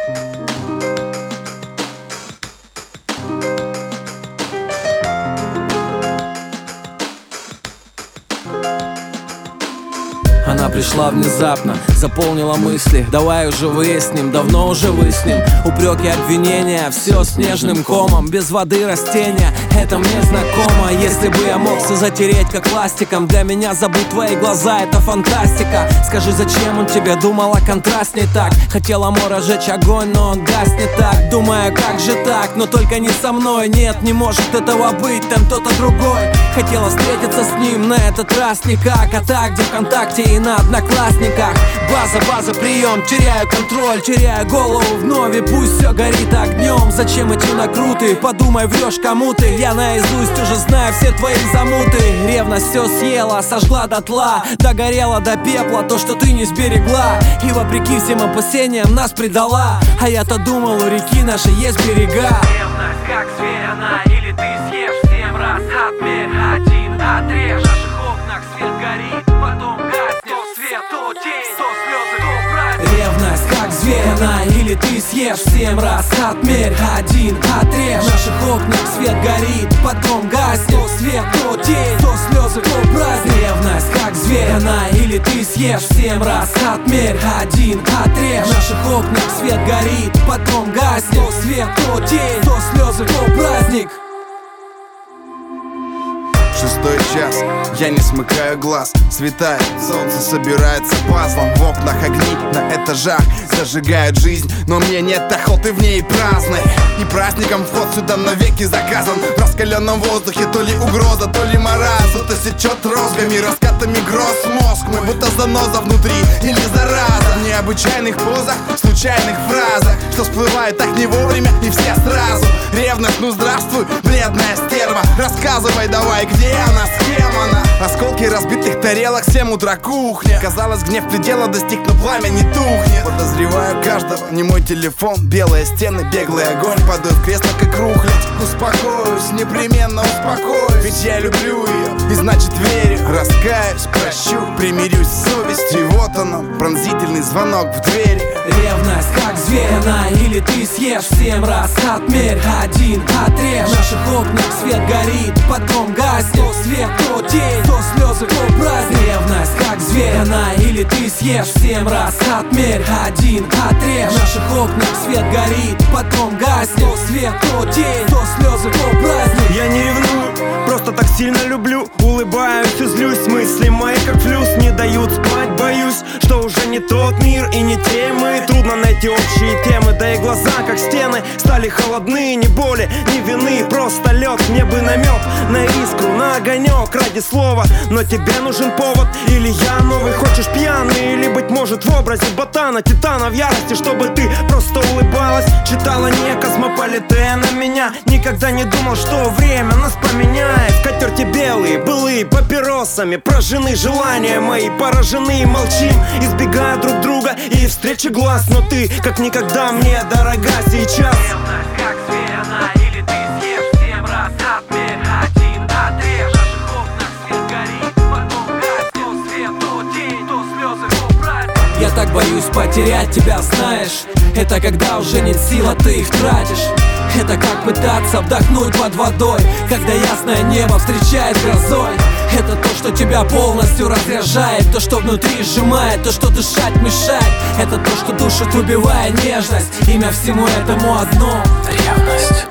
Она пришла внезапно, заполнила мысли. Давай уже выясним, давно уже выясним. Упреки, обвинения, все снежным комом. Без воды растения, это мне знакомо. Если бы я мог все затереть как пластиком, для меня забыть твои глаза, это фантастика. Скажи, зачем он тебе, думал о контрасте так. Хотел амора жечь огонь, но он гаснет так. Думаю, как же так, но только не со мной. Нет, не может этого быть, там кто-то другой. Хотела встретиться с ним, на этот раз никак. А так, где ВКонтакте и на Одноклассниках. База, прием, теряю контроль, теряю голову вновь, и пусть все горит огнем. Зачем идти на круты, подумай, врешь кому ты. Я наизусть уже знаю все твои замуты. Ревность все съела, сожгла дотла, догорела до пепла то, что ты не сберегла. И вопреки всем опасениям нас предала. А я-то думал, у реки нашей есть берега. Ревность как зверь она, или ты съешь 7 раз. Отмерь, один отрежь. В наших окнах свет горит, потом гаснет. То свет, то тень, то слезы, то праздник. Ревность как зверь она, или ты съешь 7 раз. Отмерь, один отрежь. В наших окнах свет горит, потом гаснет. То свет, то тень, то слезы, то праздник. Ревность как зверь она, или ты съешь 7 раз. Отмерь, один отрежь. В наших окнах свет горит, потом гаснет. То свет, то тень, то слезы, то праздник. 6-й час, я не смыкаю глаз. Светает, солнце собирается пазлом. В окнах огни на этажах зажигают жизнь, но мне нет охоты в ней праздной. И праздником вход сюда навеки заказан. В раскаленном воздухе то ли угроза, то ли маразм. Будто сечет розгами, раскатами гроз мозг. Мы будто заноза внутри или зараза. В необычайных позах, в случайных фразах, что всплывает так не вовремя и все сразу. Ревность, ну здравствуй, бледная стерва. Рассказывай давай, где она, с кем она? Осколки разбитых тарелок, 7 утра кухня. Казалось, гнев предела достиг, но пламя не тухнет. Подозреваю каждого, не мой телефон. Белые стены, беглый огонь, падаю в кресло, как рухлядь. Успокоюсь, непременно успокоюсь, ведь я люблю ее, и значит верю. Раскаюсь, прощу, примирюсь с совестью. И вот он, пронзительный звонок в двери. Ревность как зверь она, или ты съешь 7 раз. Отмерь, один отрежь. В наших окнах свет горит, потом гаснет. То свет, то тень, то слезы, то праздник. Ревность как зверь она, или ты съешь 7 раз. Отмерь, один отрежь. В наших окнах свет горит, потом гаснет. То свет, то тень, то слезы, то праздник. Я не ревную, просто так сильно люблю. Улыбаюсь и злюсь, мысли мои как флюс не дают спать, боюсь, что уже не тот мир и не те мы. Трудно найти общие темы, да и глаза как стены стали холодны, ни боли, ни вины, просто лед. Мне бы намек на искру, на огонек ради слова, но тебе нужен повод. Или я новый, хочешь пьяный, или быть может в образе ботана, титана в ярости, чтобы ты просто улыбалась. Читала не Космополитена меня, никогда не думал, что время нас поменяет. В котерте белые, былые папиросами прожжены желания мои, поражены, молчим, избегая друг друга и встречи глаз. Но ты, как никогда, мне дорога сейчас. Ревность как зверь она, или ты съешь 7 раз. Отмерь, один отрежь. В наших окнах свет горит, потом гаснет. То свет, то тень, то слезы, то праздник. Я так боюсь потерять тебя, знаешь. Это когда уже нет сил, а ты их тратишь. Это как пытаться вдохнуть под водой, когда ясное небо встречает грозой. Это то, что тебя полностью разряжает, то, что внутри сжимает, то, что дышать мешает. Это то, что душит, убивая нежность. Имя всему этому одно — ревность.